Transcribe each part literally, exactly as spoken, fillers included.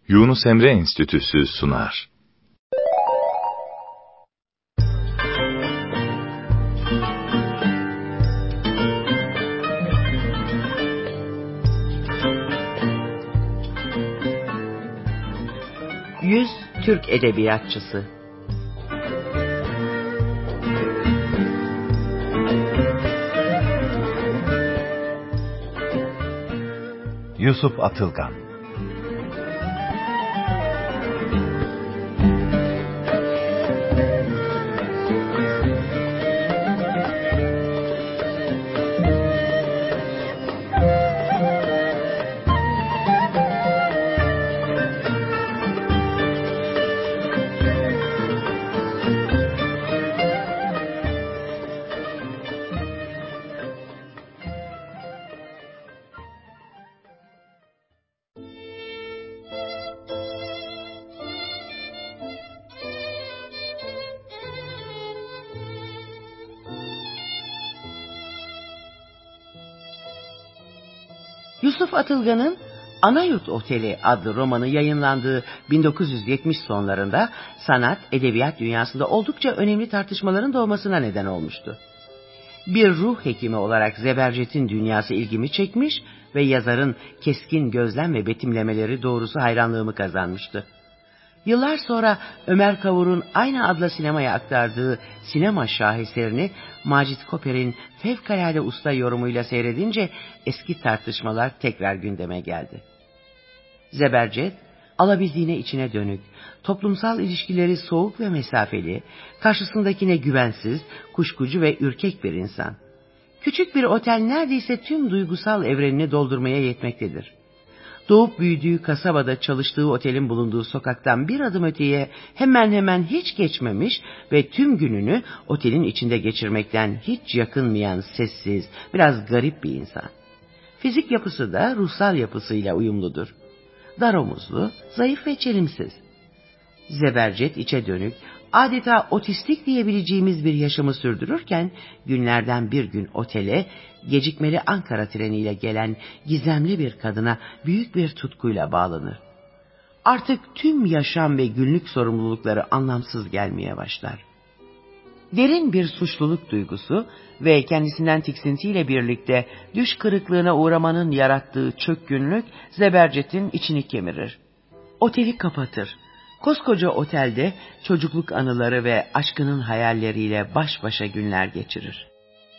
Yunus Emre Enstitüsü sunar. Yüz Türk Edebiyatçısı. Yusuf Atılgan. Yusuf Atılgan'ın Anayurt Oteli adlı romanı yayınlandığı bin dokuz yüz yetmiş sonlarında sanat, edebiyat dünyasında oldukça önemli tartışmaların doğmasına neden olmuştu. Bir ruh hekimi olarak Zebercet'in dünyası ilgimi çekmiş ve yazarın keskin gözlem ve betimlemeleri doğrusu hayranlığımı kazanmıştı. Yıllar sonra Ömer Kavur'un aynı adla sinemaya aktardığı sinema şaheserini Macit Koper'in fevkalade usta yorumuyla seyredince eski tartışmalar tekrar gündeme geldi. Zebercet, alabildiğine içine dönük, toplumsal ilişkileri soğuk ve mesafeli, karşısındakine güvensiz, kuşkucu ve ürkek bir insan. Küçük bir otel neredeyse tüm duygusal evrenini doldurmaya yetmektedir. Doğup büyüdüğü kasabada çalıştığı otelin bulunduğu sokaktan bir adım öteye hemen hemen hiç geçmemiş ve tüm gününü otelin içinde geçirmekten hiç yakınmayan sessiz, biraz garip bir insan. Fizik yapısı da ruhsal yapısıyla uyumludur. Dar omuzlu, zayıf ve çelimsiz. Zebercet içe dönük, adeta otistik diyebileceğimiz bir yaşamı sürdürürken günlerden bir gün otele gecikmeli Ankara treniyle gelen gizemli bir kadına büyük bir tutkuyla bağlanır. Artık tüm yaşam ve günlük sorumlulukları anlamsız gelmeye başlar. Derin bir suçluluk duygusu ve kendisinden tiksintiyle birlikte düş kırıklığına uğramanın yarattığı çökkünlük Zebercet'in içini kemirir. Oteli kapatır. Koskoca otelde çocukluk anıları ve aşkının hayalleriyle baş başa günler geçirir.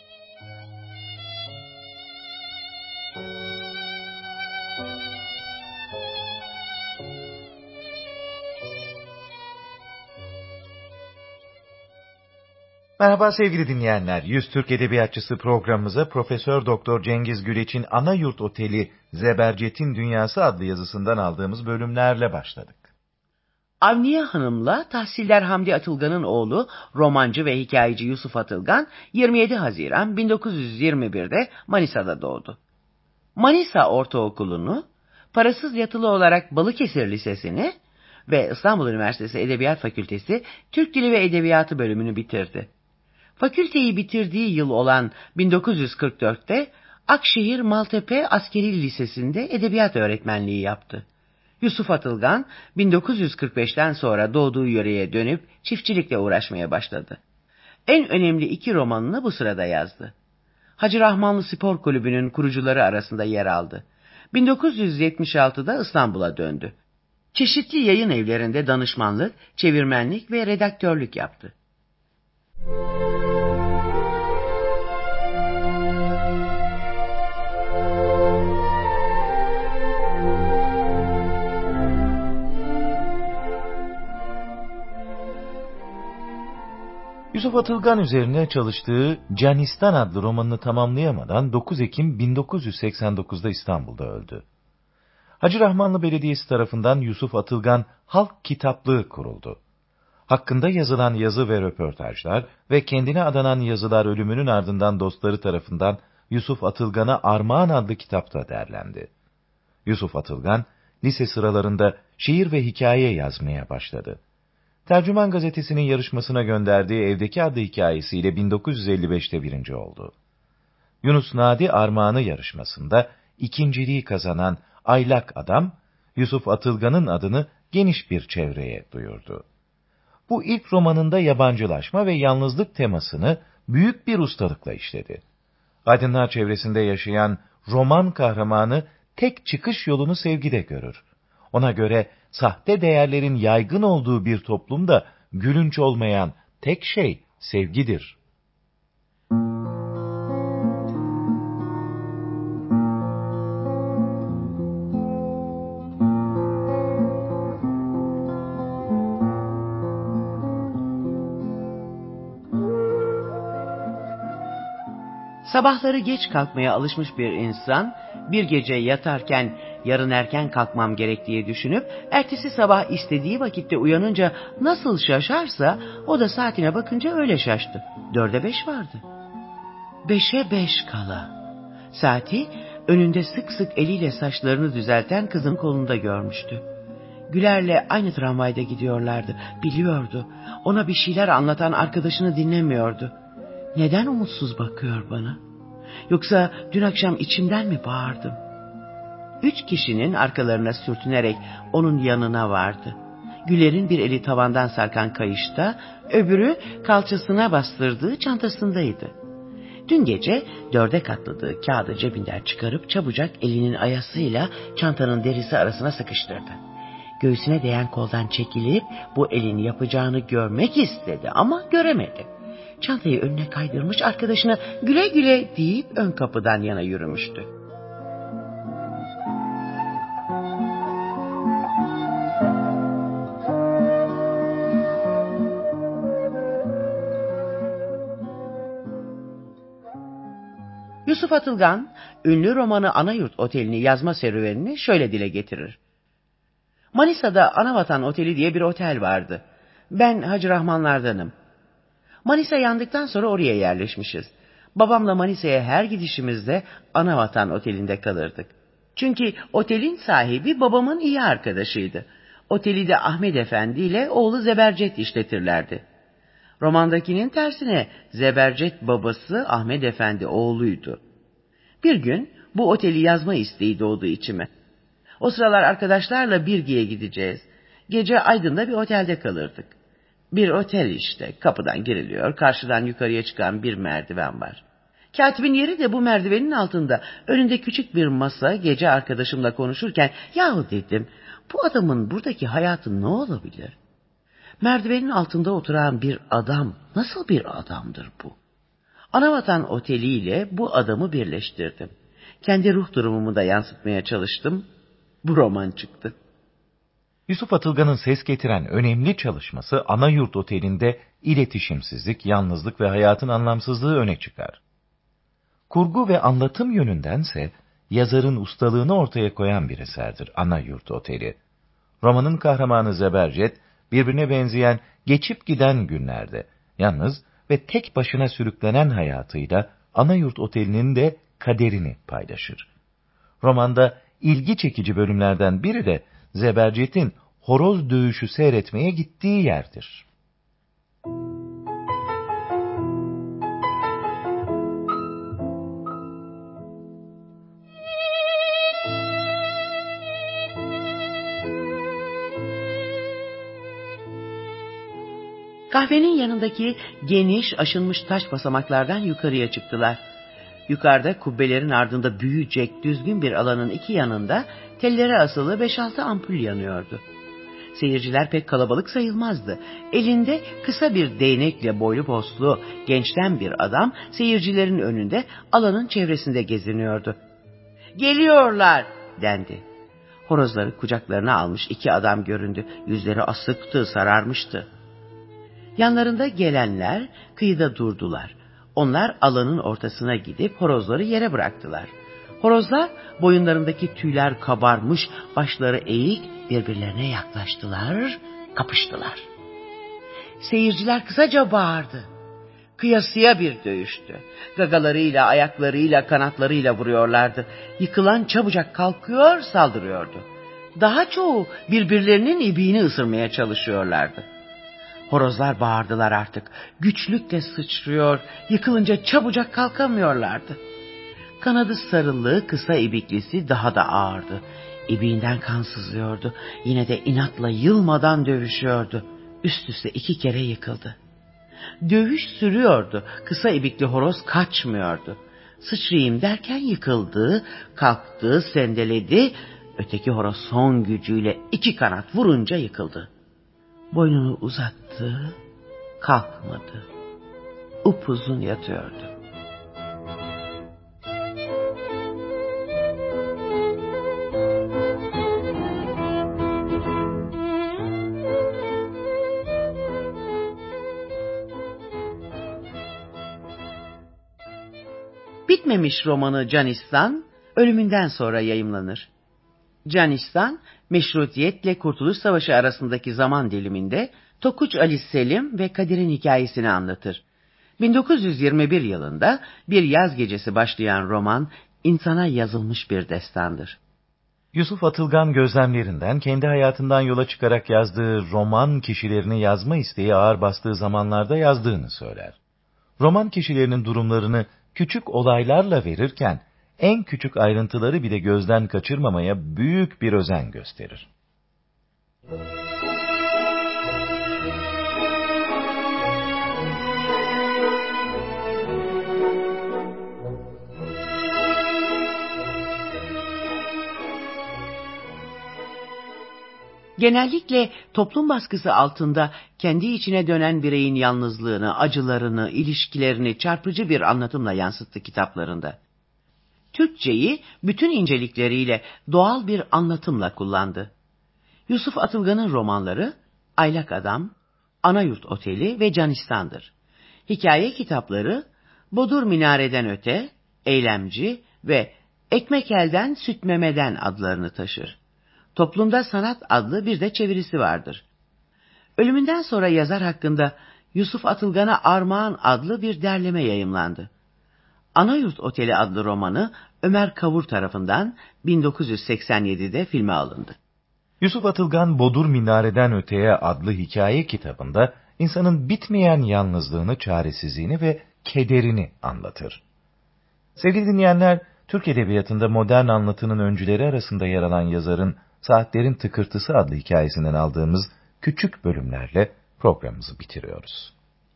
Merhaba sevgili dinleyenler. Yüz Türk Edebiyatçısı programımıza Profesör Doktor Cengiz Güleç'in Anayurt Oteli Zebercet'in Dünyası adlı yazısından aldığımız bölümlerle başladık. Avniye Hanım'la Tahsiller Hamdi Atılgan'ın oğlu romancı ve hikayeci Yusuf Atılgan yirmi yedi Haziran bin dokuz yüz yirmi bir'de Manisa'da doğdu. Manisa Ortaokulu'nu, parasız yatılı olarak Balıkesir Lisesi'ni ve İstanbul Üniversitesi Edebiyat Fakültesi Türk Dili ve Edebiyatı bölümünü bitirdi. Fakülteyi bitirdiği yıl olan bin dokuz yüz kırk dört'te Akşehir Maltepe Askeri Lisesi'nde edebiyat öğretmenliği yaptı. Yusuf Atılgan bin dokuz yüz kırk beş'ten sonra doğduğu yöreye dönüp çiftçilikle uğraşmaya başladı. En önemli iki romanını bu sırada yazdı. Hacı Rahmanlı Spor Kulübü'nün kurucuları arasında yer aldı. bin dokuz yüz yetmiş altı'da İstanbul'a döndü. Çeşitli yayın evlerinde danışmanlık, çevirmenlik ve redaktörlük yaptı. Yusuf Atılgan üzerine çalıştığı Canistan adlı romanını tamamlayamadan dokuz Ekim bin dokuz yüz seksen dokuz'da İstanbul'da öldü. Hacı Rahmanlı Belediyesi tarafından Yusuf Atılgan Halk Kitaplığı kuruldu. Hakkında yazılan yazı ve röportajlar ve kendine adanan yazılar ölümünün ardından dostları tarafından Yusuf Atılgan'a Armağan adlı kitapta derlendi. Yusuf Atılgan, lise sıralarında şiir ve hikaye yazmaya başladı. Tercüman Gazetesi'nin yarışmasına gönderdiği Evdeki adlı hikayesiyle bin dokuz yüz elli beş'te birinci oldu. Yunus Nadi Armağanı yarışmasında ikinciliği kazanan Aylak Adam, Yusuf Atılgan'ın adını geniş bir çevreye duyurdu. Bu ilk romanında yabancılaşma ve yalnızlık temasını büyük bir ustalıkla işledi. Aydınlar çevresinde yaşayan roman kahramanı tek çıkış yolunu sevgide görür. Ona göre sahte değerlerin yaygın olduğu bir toplumda gülünç olmayan tek şey sevgidir. Sabahları geç kalkmaya alışmış bir insan, bir gece yatarken yarın erken kalkmam gerek diye düşünüp, ertesi sabah istediği vakitte uyanınca nasıl şaşarsa, o da saatine bakınca öyle şaştı. Dörde beş vardı. Beşe beş kala. Saati önünde sık sık eliyle saçlarını düzelten kızın kolunda görmüştü. Güler'le aynı tramvayda gidiyorlardı. Biliyordu. Ona bir şeyler anlatan arkadaşını dinlemiyordu. Neden umutsuz bakıyor bana? Yoksa dün akşam içimden mi bağırdım? Üç kişinin arkalarına sürtünerek onun yanına vardı. Güler'in bir eli tavandan sarkan kayışta, öbürü kalçasına bastırdığı çantasındaydı. Dün gece dörde katladığı kağıdı cebinden çıkarıp çabucak elinin ayasıyla çantanın derisi arasına sıkıştırdı. Göğsüne değen koldan çekilip bu elin yapacağını görmek istedi ama göremedi. Çantayı önüne kaydırmış, arkadaşına güle güle deyip ön kapıdan yana yürümüştü. Yusuf Atılgan, ünlü romanı Anayurt Oteli'ni yazma serüvenini şöyle dile getirir. Manisa'da Anavatan Oteli diye bir otel vardı. Ben Hacı Rahmanlardanım. Manisa yandıktan sonra oraya yerleşmişiz. Babamla Manisa'ya her gidişimizde Anavatan Oteli'nde kalırdık. Çünkü otelin sahibi babamın iyi arkadaşıydı. Oteli de Ahmet Efendi ile oğlu Zebercet işletirlerdi. Romandakinin tersine Zebercet babası, Ahmet Efendi oğluydu. Bir gün bu oteli yazma isteği doğdu içime. O sıralar arkadaşlarla Birgi'ye gideceğiz. Gece Aydın'da bir otelde kalırdık. Bir otel işte, kapıdan giriliyor, karşıdan yukarıya çıkan bir merdiven var. Katibin yeri de bu merdivenin altında. Önünde küçük bir masa, gece arkadaşımla konuşurken, yahu dedim, bu adamın buradaki hayatı ne olabilir? Merdivenin altında oturan bir adam, nasıl bir adamdır bu? Anavatan Oteli ile bu adamı birleştirdim. Kendi ruh durumumu da yansıtmaya çalıştım. Bu roman çıktı. Yusuf Atılgan'ın ses getiren önemli çalışması Anayurt Oteli'nde iletişimsizlik, yalnızlık ve hayatın anlamsızlığı öne çıkar. Kurgu ve anlatım yönündense yazarın ustalığını ortaya koyan bir eserdir Anayurt Oteli. Romanın kahramanı Zebercet, birbirine benzeyen geçip giden günlerde, yalnız ve tek başına sürüklenen hayatıyla Anayurt Oteli'nin de kaderini paylaşır. Romanda ilgi çekici bölümlerden biri de Zebercet'in horoz dövüşü seyretmeye gittiği yerdir. Kahvenin yanındaki geniş, aşınmış taş basamaklardan yukarıya çıktılar. Yukarıda kubbelerin ardında büyüyecek düzgün bir alanın iki yanında tellere asılı beş altı ampul yanıyordu. Seyirciler pek kalabalık sayılmazdı. Elinde kısa bir değnekle boylu poslu gençten bir adam seyircilerin önünde alanın çevresinde geziniyordu. "Geliyorlar!" dendi. Horozları kucaklarına almış iki adam göründü. Yüzleri asıktı, sararmıştı. Yanlarında gelenler kıyıda durdular. Onlar alanın ortasına gidip horozları yere bıraktılar. Horozlar boyunlarındaki tüyler kabarmış, başları eğik birbirlerine yaklaştılar, kapıştılar. Seyirciler kısaca bağırdı. Kıyasıya bir dövüştü. Gagalarıyla, ayaklarıyla, kanatlarıyla vuruyorlardı. Yıkılan çabucak kalkıyor, saldırıyordu. Daha çoğu birbirlerinin ibiğini ısırmaya çalışıyorlardı. Horozlar bağırdılar artık. Güçlükle sıçrıyor, yıkılınca çabucak kalkamıyorlardı. Kanadı sarılı, kısa ibiklisi daha da ağırdı. İbiğinden kan sızıyordu. Yine de inatla yılmadan dövüşüyordu. Üst üste iki kere yıkıldı. Dövüş sürüyordu. Kısa ibikli horoz kaçmıyordu. Sıçrayayım derken yıkıldı, kalktı, sendeledi. Öteki horoz son gücüyle iki kanat vurunca yıkıldı. Boynunu uzattı, kalkmadı. Upuzun yatıyordu. Bitmemiş romanı Canistan, ölümünden sonra yayımlanır. Canistan, meşrutiyetle Kurtuluş Savaşı arasındaki zaman diliminde Tokuç Ali Selim ve Kadir'in hikayesini anlatır. bin dokuz yüz yirmi bir yılında bir yaz gecesi başlayan roman, insana yazılmış bir destandır. Yusuf Atılgan gözlemlerinden, kendi hayatından yola çıkarak yazdığı roman kişilerini yazma isteği ağır bastığı zamanlarda yazdığını söyler. Roman kişilerinin durumlarını küçük olaylarla verirken, en küçük ayrıntıları bile gözden kaçırmamaya büyük bir özen gösterir. Genellikle toplum baskısı altında kendi içine dönen bireyin yalnızlığını, acılarını, ilişkilerini çarpıcı bir anlatımla yansıttı kitaplarında. Türkçeyi bütün incelikleriyle doğal bir anlatımla kullandı. Yusuf Atılgan'ın romanları Aylak Adam, Anayurt Oteli ve Canistan'dır. Hikaye kitapları Bodur Minareden Öte, Eylemci ve Ekmek Elden Süt Memeden adlarını taşır. Toplumda Sanat adlı bir de çevirisi vardır. Ölümünden sonra yazar hakkında Yusuf Atılgan'a Armağan adlı bir derleme yayımlandı. Anayurt Oteli adlı romanı Ömer Kavur tarafından bin dokuz yüz seksen yedide filme alındı. Yusuf Atılgan, Bodur Minareden Öteye adlı hikaye kitabında insanın bitmeyen yalnızlığını, çaresizliğini ve kederini anlatır. Sevgili dinleyenler, Türk Edebiyatı'nda modern anlatının öncüleri arasında yer alan yazarın Saatlerin Tıkırtısı adlı hikayesinden aldığımız küçük bölümlerle programımızı bitiriyoruz.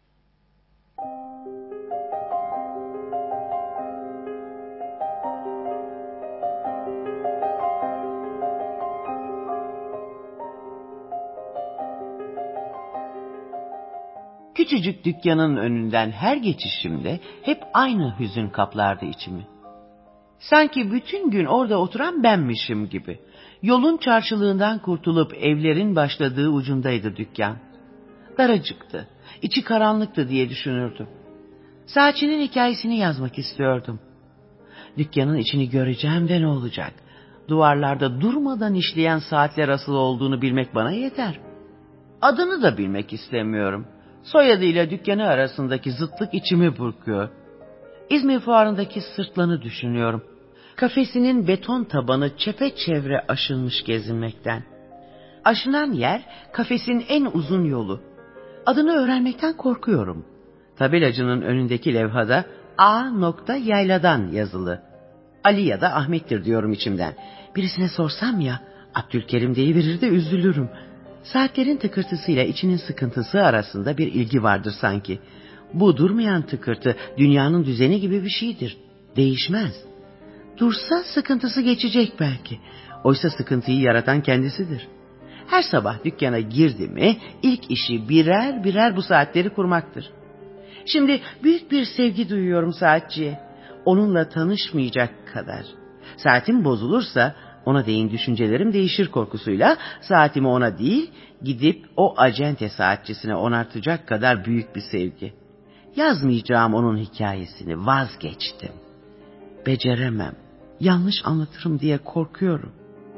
Küçücük dükkanın önünden her geçişimde hep aynı hüzün kaplardı içimi. Sanki bütün gün orada oturan benmişim gibi. Yolun çarşılığından kurtulup evlerin başladığı ucundaydı dükkan. Daracıktı, içi karanlıktı diye düşünürdüm. Saatçinin hikayesini yazmak istiyordum. Dükkanın içini göreceğim de ne olacak? Duvarlarda durmadan işleyen saatler asılı olduğunu bilmek bana yeter. Adını da bilmek istemiyorum. Soyadıyla dükkanı arasındaki zıtlık içimi burkuyor. İzmir Fuarı'ndaki sırtlanı düşünüyorum. Kafesinin beton tabanı çepeçevre aşınmış gezinmekten. Aşınan yer kafesin en uzun yolu. Adını öğrenmekten korkuyorum. Tabelacının önündeki levhada A. Yayladan yazılı. Ali ya da Ahmet'tir diyorum içimden. Birisine sorsam ya, Abdülkerim deyiverir de üzülürüm. Saatlerin tıkırtısıyla içinin sıkıntısı arasında bir ilgi vardır sanki. Bu durmayan tıkırtı dünyanın düzeni gibi bir şeydir. Değişmez. Dursa sıkıntısı geçecek belki. Oysa sıkıntıyı yaratan kendisidir. Her sabah dükkana girdi mi ilk işi birer birer bu saatleri kurmaktır. Şimdi büyük bir sevgi duyuyorum saatçiye. Onunla tanışmayacak kadar. Saatim bozulursa ona değin düşüncelerim değişir korkusuyla saatimi ona değil gidip o acente saatçisine onartacak kadar büyük bir sevgi. Yazmayacağım onun hikayesini, vazgeçtim. Beceremem, yanlış anlatırım diye korkuyorum.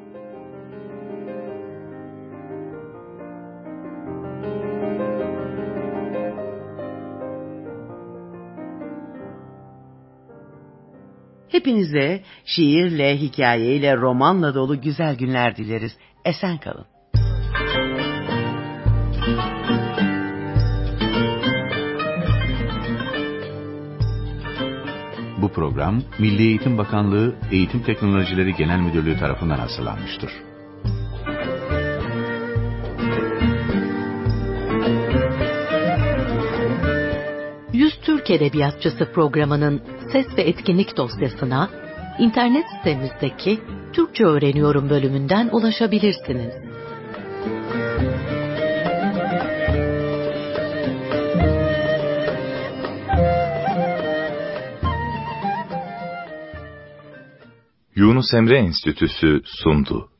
Hepinize şiirle, hikayeyle, romanla dolu güzel günler dileriz. Esen kalın. Bu program, Milli Eğitim Bakanlığı Eğitim Teknolojileri Genel Müdürlüğü tarafından hazırlanmıştır. yüz Türk Edebiyatçısı programının ses ve etkinlik dosyasına internet sitemizdeki Türkçe Öğreniyorum bölümünden ulaşabilirsiniz. Yunus Emre Enstitüsü sundu.